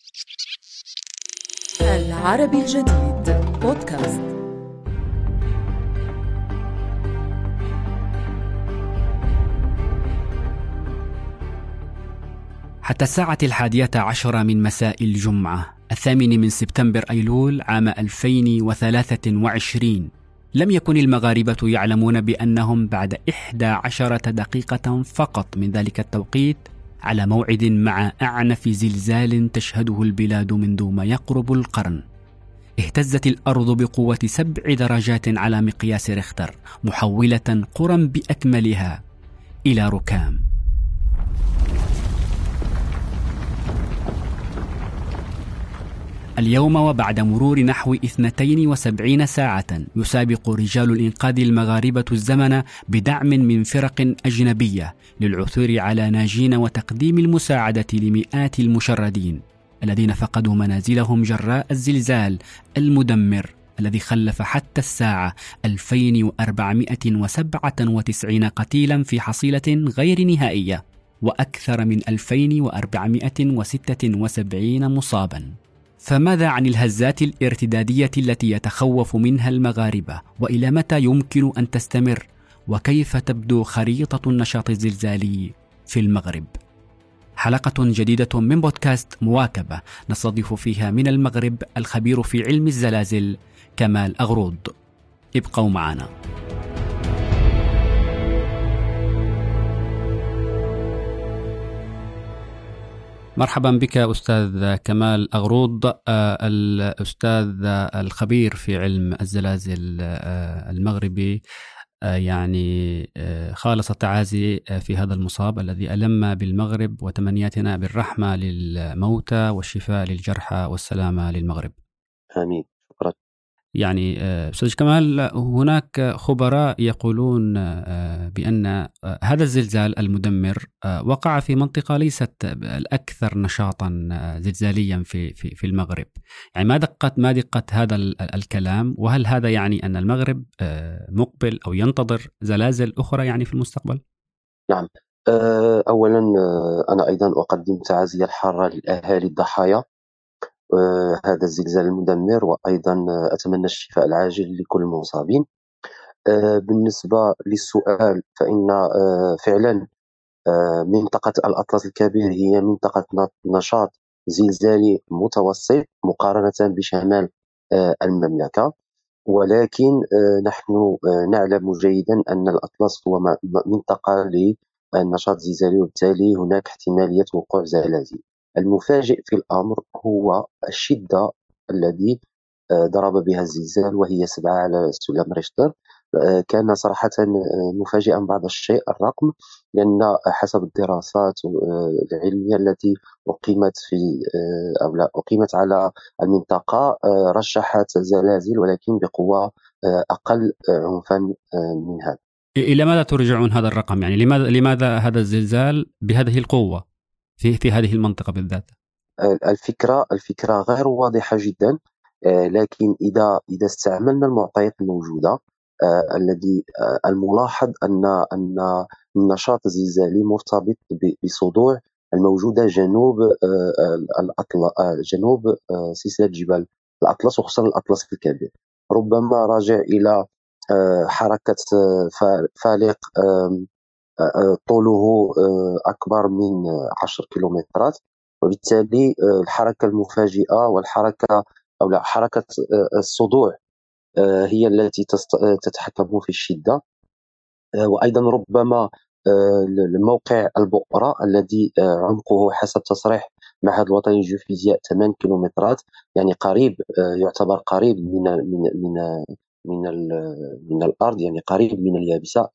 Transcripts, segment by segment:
العربي الجديد بودكاست. حتى الساعة 11 من مساء الجمعة 8 سبتمبر أيلول عام 2023 لم يكن المغاربة يعلمون بأنهم بعد 11 دقيقة فقط من ذلك التوقيت على موعد مع أعنف زلزال تشهده البلاد منذ ما يقرب القرن. اهتزت الأرض بقوة 7 درجات على مقياس ريختر، محولة قرى بأكملها إلى ركام. اليوم وبعد مرور نحو 72 ساعة يسابق رجال الإنقاذ المغاربة الزمن بدعم من فرق أجنبية للعثور على ناجين وتقديم المساعدة لمئات المشردين الذين فقدوا منازلهم جراء الزلزال المدمر الذي خلف حتى الساعة 2497 قتيلا في حصيلة غير نهائية وأكثر من 2476 مصابا. فماذا عن الهزات الارتدادية التي يتخوف منها المغاربة؟ وإلى متى يمكن أن تستمر؟ وكيف تبدو خريطة النشاط الزلزالي في المغرب؟ حلقة جديدة من بودكاست مواكبة نستضيف فيها من المغرب الخبير في علم الزلازل كمال أغروض. ابقوا معنا. مرحبا بك أستاذ كمال أغروض، الأستاذ الخبير في علم الزلازل المغربي. يعني خالص التعازي في هذا المصاب الذي ألم بالمغرب، وتمنياتنا بالرحمة للموتى والشفاء للجرحى والسلامة للمغرب. آمين. شكرا. يعني أستاذ كمال، هناك خبراء يقولون بأن هذا الزلزال المدمر وقع في منطقة ليست الأكثر نشاطا زلزاليا في المغرب. يعني ما دقة هذا الكلام؟ وهل هذا يعني أن المغرب مقبل أو ينتظر زلازل أخرى يعني في المستقبل؟ نعم. أولا أنا أيضا أقدم تعازي الحارة لأهالي الضحايا هذا الزلزال المدمر، وأيضا أتمنى الشفاء العاجل لكل المصابين. بالنسبة للسؤال، فإن فعلا منطقة الأطلس الكبير هي منطقة نشاط زلزالي متوسط مقارنة بشمال المملكة، ولكن نحن نعلم جيدا أن الأطلس هو منطقة للنشاط الزلزالي، وبالتالي هناك احتمالية وقوع زلازل. المفاجئ في الأمر هو الشدة الذي ضرب بها الزلزال، وهي 7 على سلم ريختر. كان صراحة مفاجئا بعض الشيء الرقم، لأن حسب الدراسات العلمية التي أقيمت أو لا أقيمت على المنطقة رشحت زلازل، ولكن بقوة أقل عنفا من هذا. إلى ماذا ترجعون هذا الرقم؟ يعني لماذا هذا الزلزال بهذه القوة في هذه المنطقة بالذات؟ الفكرة غير واضحة جدا، لكن إذا استعملنا المعطيات الموجودة، الذي الملاحظ أن النشاط الزلزالي مرتبط بصدوع الموجودة جنوب جنوب سلسلة جبال الأطلس، وخصوصا الأطلس الكبير. ربما راجع إلى حركة فالق طوله أكبر من 10 كيلومترات، وبالتالي الحركة المفاجئة والحركة أو لا حركة الصدوع هي التي تتحكم في الشدة. وأيضا ربما الموقع البؤرة الذي عمقه حسب تصريح معهد الوطني للجيوفيزياء 8 كيلومترات، يعني قريب، يعتبر قريب من الأرض، يعني قريب من اليابسة.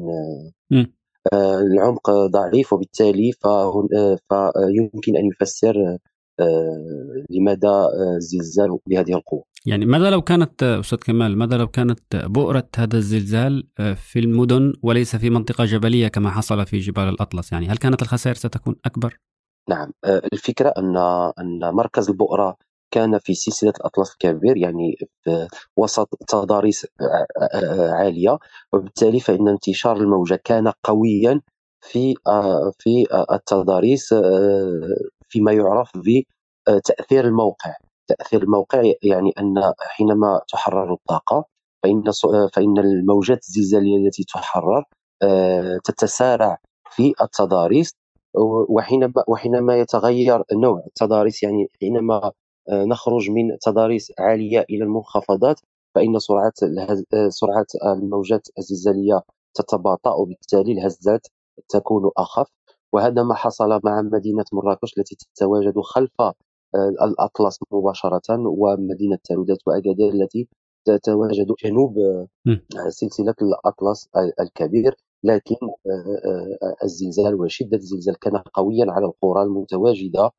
العمق ضعيف، وبالتالي فيمكن أن يفسر لماذا الزلزال بهذه القوة. يعني ماذا لو كانت أستاذ كمال، ماذا لو كانت بؤرة هذا الزلزال في المدن وليس في منطقة جبلية كما حصل في جبال الأطلس؟ يعني هل كانت الخسائر ستكون أكبر؟ نعم. الفكرة أن مركز البؤرة كان في سلسلة الأطلس الكبير، يعني في وسط تضاريس عالية، وبالتالي فإن انتشار الموجة كان قويا في التضاريس، فيما يعرف تأثير الموقع. تأثير الموقع يعني أن حينما تحرر الطاقة فإن الموجات الزلزالية التي تحرر تتسارع في التضاريس، وحينما يتغير نوع التضاريس، يعني حينما نخرج من تضاريس عالية إلى المنخفضات، فإن سرعة الموجات الزلزالية تتباطأ، وبالتالي الهزات تكون أخف. وهذا ما حصل مع مدينة مراكش التي تتواجد خلف الأطلس مباشرة، ومدينة تارودات وأكادير التي تتواجد جنوب سلسلة الأطلس الكبير. لكن الزلزال وشدة الزلزال كان قويا على القرى المتواجدة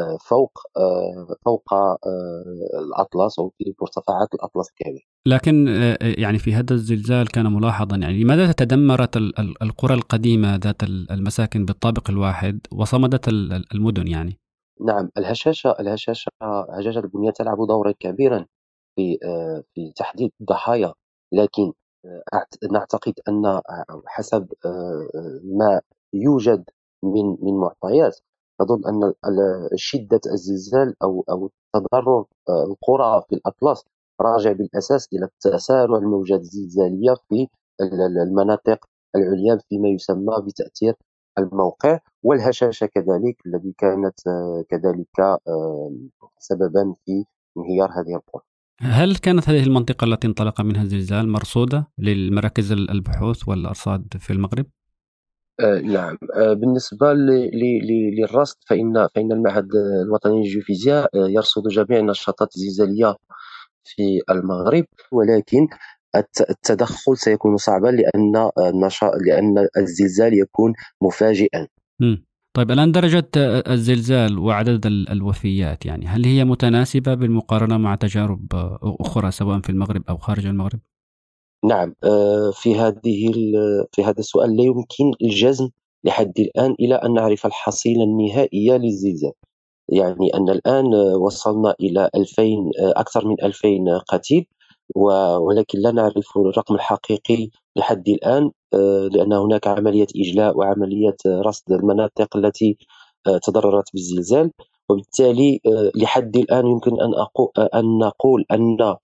فوق الأطلس أو في مرتفعات الأطلس الكبير. لكن يعني في هذا الزلزال كان ملاحظا، يعني لماذا تدمرت القرى القديمة ذات المساكن بالطابق الواحد وصمدت المدن يعني؟ نعم، الهشاشة هشاشة البنية تلعب دورا كبيرا في تحديد الضحايا، لكن نعتقد أن حسب ما يوجد من معطيات، نظن أن شدة الزلزال أو تضرر القرى في الأطلس راجع بالأساس إلى تسارع الموجات الزلزالية في المناطق العليا فيما يسمى بتأثير الموقع، والهشاشة كذلك الذي كانت كذلك سببا في انهيار هذه القرى. هل كانت هذه المنطقة التي انطلق منها الزلزال مرصودة للمراكز البحوث والأرصاد في المغرب؟ نعم، بالنسبة للرصد فإن المعهد الوطني للجيوفيزياء يرصد جميع النشاطات الزلزالية في المغرب، ولكن التدخل سيكون صعبا لأن الزلزال يكون مفاجئا. طيب الآن درجة الزلزال وعدد الوفيات، يعني هل هي متناسبة بالمقارنة مع تجارب أخرى سواء في المغرب أو خارج المغرب؟ نعم، في هذا السؤال لا يمكن الجزم لحد الآن إلى أن نعرف الحصيلة النهائية للزلزال. يعني أن الآن وصلنا إلى 2000 أكثر من 2000 قتيل، ولكن لا نعرف الرقم الحقيقي لحد الآن، لأن هناك عملية إجلاء وعملية رصد المناطق التي تضررت بالزلزال، وبالتالي لحد الآن يمكن أن نقول أن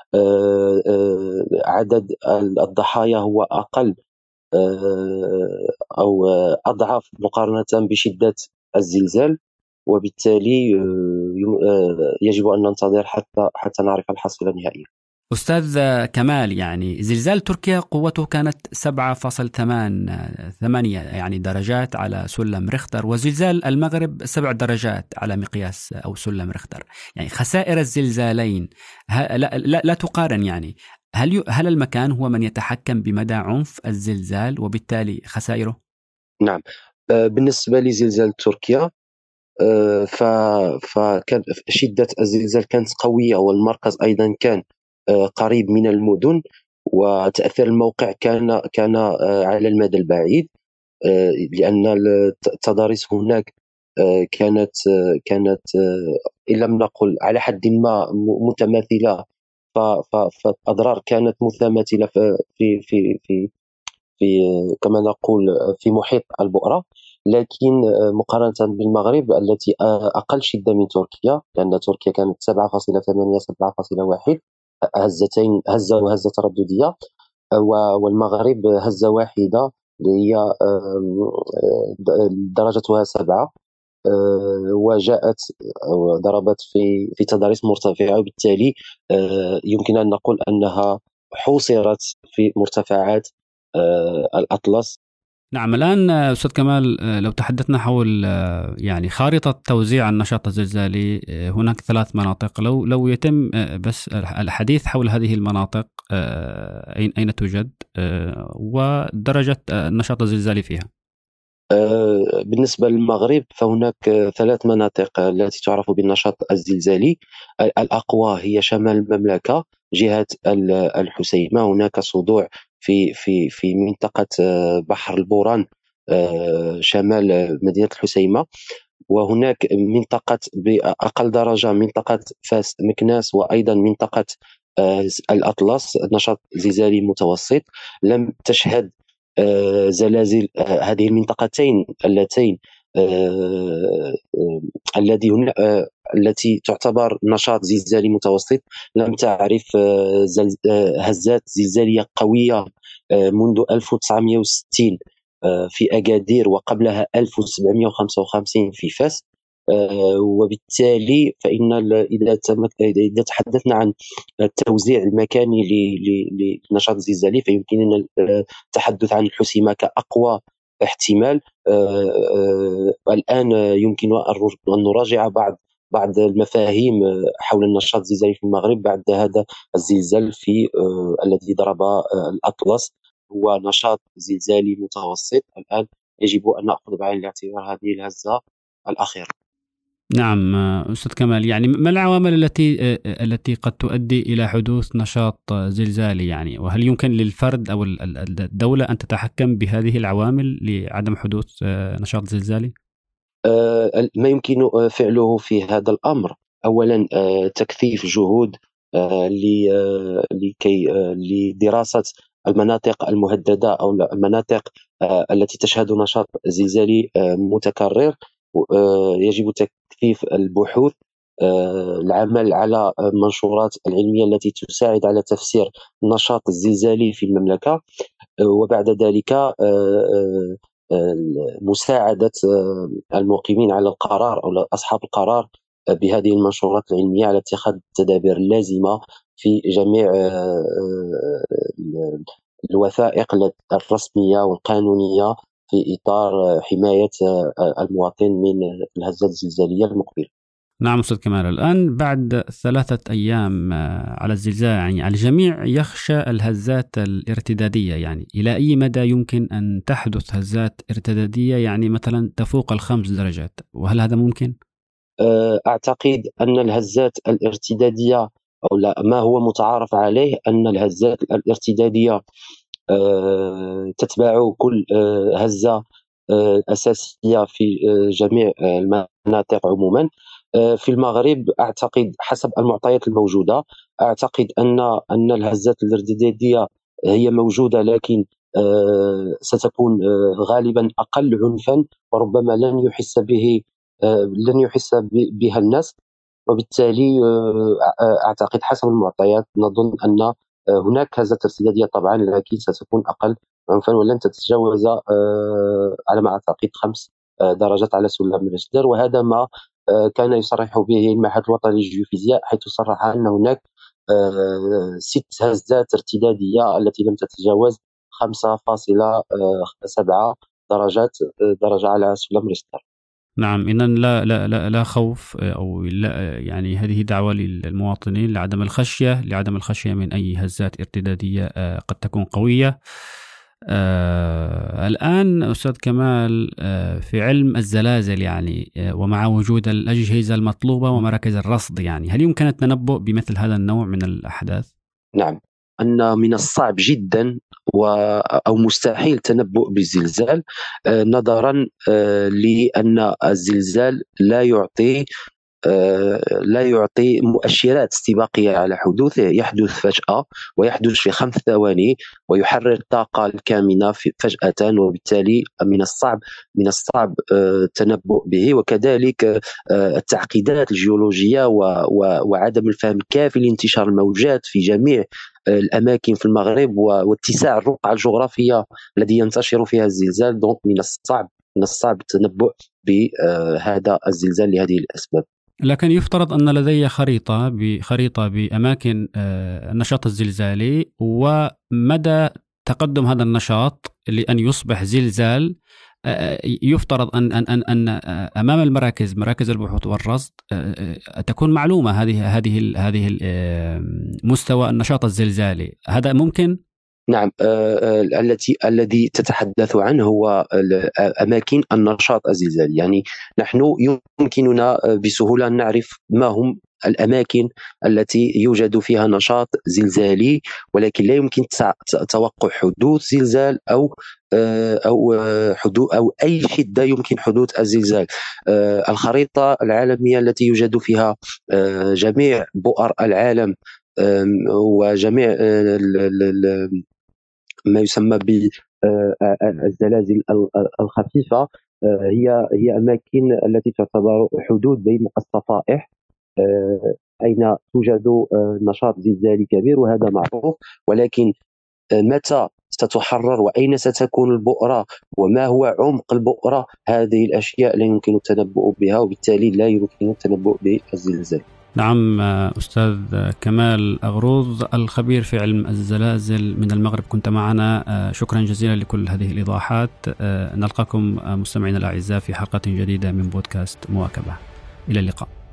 عدد الضحايا هو أقل أو أضعف مقارنة بشدة الزلزال، وبالتالي يجب أن ننتظر حتى نعرف الحصيلة النهائية. أستاذ كمال، يعني زلزال تركيا قوته كانت 7.8 يعني درجات على سلم ريختر، وزلزال المغرب 7 درجات على مقياس أو سلم ريختر. يعني خسائر الزلزالين لا تقارن. يعني هل المكان هو من يتحكم بمدى عنف الزلزال وبالتالي خسائره؟ نعم، بالنسبة لزلزال تركيا فكان شدة الزلزال كانت قوية، والمركز أيضا كان قريب من المدن، وتأثير الموقع كان على المدى البعيد، لأن التضاريس هناك كانت إن لم نقل على حد ما متماثلة، فالأضرار كانت متماثلة في كما نقول في محيط البؤرة. لكن مقارنة بالمغرب التي أقل شدة من تركيا، لأن تركيا كانت 7.8 7.1 هزة وهزة ترددية، والمغرب هزة واحدة اللي هي درجتها 7، وجاءت ضربت في تضاريس مرتفعة، وبالتالي يمكن أن نقول أنها حوصرت في مرتفعات الأطلس. نعم. الآن أستاذ كمال، لو تحدثنا حول يعني خارطة توزيع النشاط الزلزالي، هناك 3 مناطق. لو يتم بس الحديث حول هذه المناطق، أين توجد ودرجة النشاط الزلزالي فيها؟ بالنسبة للمغرب فهناك 3 مناطق التي تعرف بالنشاط الزلزالي. الأقوى هي شمال المملكة جهة الحسيمة، هناك صدوع في منطقة بحر البوران شمال مدينة الحسيمة، وهناك منطقة بأقل درجة منطقة فاس مكناس، وأيضا منطقة الأطلس نشاط زلزالي متوسط. لم تشهد زلازل هذه المنطقتين اللتين التي تعتبر نشاط زلزالي متوسط لم تعرف هزات زلزالية قوية منذ 1960 في أكادير، وقبلها 1755 في فاس. وبالتالي فإن إذا تحدثنا عن التوزيع المكاني للنشاط الزلزالي فيمكننا التحدث عن الحسيمة كأقوى احتمال. الآن يمكن أن نراجع بعض المفاهيم حول النشاط الزلزالي في المغرب بعد هذا الزلزال الذي ضرب الأطلس. هو نشاط زلزالي متوسط. الآن يجب أن نأخذ بعين الاعتبار هذه الهزة الأخيرة. نعم أستاذ كمال، يعني ما العوامل التي قد تؤدي إلى حدوث نشاط زلزالي يعني، وهل يمكن للفرد أو الدولة أن تتحكم بهذه العوامل لعدم حدوث نشاط زلزالي؟ ما يمكن فعله في هذا الأمر أولا تكثيف جهود لدراسة المناطق المهددة أو المناطق التي تشهد نشاط زلزالي متكرر. يجب تكثيف البحوث، العمل على المنشورات العلمية التي تساعد على تفسير النشاط الزلزالي في المملكة، وبعد ذلك مساعدة المقيمين على القرار أو أصحاب القرار بهذه المنشورات العلمية على اتخاذ التدابير اللازمة في جميع الوثائق الرسمية والقانونية في إطار حماية المواطن من الهزات الزلزالية المقبلة. نعم أستاذ كمال، الآن بعد 3 أيام على الزلزال يعني الجميع يخشى الهزات الارتدادية، يعني إلى أي مدى يمكن أن تحدث هزات ارتدادية يعني مثلا تفوق 5 درجات، وهل هذا ممكن؟ أعتقد أن الهزات الارتدادية أو لا، ما هو متعارف عليه أن الهزات الارتدادية تتبع كل هزة أساسية في جميع المناطق عموما. في المغرب أعتقد حسب المعطيات الموجودة أعتقد أن الهزات الارتدادية هي موجودة، لكن ستكون غالبا أقل عنفا، وربما لن يحس بها الناس. وبالتالي أعتقد حسب المعطيات نظن أن هناك هزات ارتدادية طبعا، لكن ستكون أقل عنفا ولن تتجاوز على ما أعتقد 5 درجات على سلم ريشتر. وهذا ما كان يصرح به المعهد الوطني للجيوفيزياء، حيث صرح أن هناك 6 هزات ارتدادية التي لم تتجاوز 5.7 درجة على سلم ريشتر. نعم، إذن لا خوف أو لا، يعني هذه دعوة للمواطنين لعدم الخشية من أي هزات ارتدادية قد تكون قوية. الآن أستاذ كمال، في علم الزلازل يعني ومع وجود الأجهزة المطلوبة ومراكز الرصد، يعني هل يمكن التنبؤ بمثل هذا النوع من الأحداث؟ نعم، أن من الصعب جدا أو مستحيل التنبؤ بالزلزال، نظرا لأن الزلزال لا يعطي مؤشرات استباقية على حدوثه. يحدث فجأة ويحدث في 5 ثواني ويحرر الطاقة الكامنة فجأة، وبالتالي من الصعب التنبؤ به. وكذلك التعقيدات الجيولوجية وعدم الفهم الكافي لانتشار الموجات في جميع الأماكن في المغرب واتساع الرقعة الجغرافية الذي ينتشر فيها الزلزال. دونك من الصعب التنبؤ بهذا الزلزال لهذه الأسباب. لكن يفترض أن لدي خريطة بأماكن النشاط الزلزالي ومدى تقدم هذا النشاط لأن يصبح زلزال. يفترض أن أمام مراكز البحوث والرصد تكون معلومة هذه مستوى النشاط الزلزالي. هذا ممكن؟ نعم، الذي تتحدث عنه هو أماكن النشاط الزلزالي. يعني نحن يمكننا بسهولة أن نعرف ما هم الأماكن التي يوجد فيها نشاط زلزالي، ولكن لا يمكن توقع حدوث زلزال أو أي شدة يمكن حدوث الزلزال. الخريطة العالمية التي يوجد فيها جميع بؤر العالم وجميع ما يسمى بالزلازل الخفيفة هي أماكن التي تعتبر حدود بين الصفائح، أين توجد نشاط زلزالي كبير، وهذا معروف. ولكن متى ستحرر وأين ستكون البؤرة وما هو عمق البؤرة، هذه الأشياء لا يمكن التنبؤ بها، وبالتالي لا يمكن التنبؤ بالزلزال. نعم أستاذ كمال أغروض الخبير في علم الزلازل من المغرب كنت معنا، شكرا جزيلا لكل هذه الإيضاحات. نلقاكم مستمعينا الأعزاء في حلقة جديدة من بودكاست مواكبة. إلى اللقاء.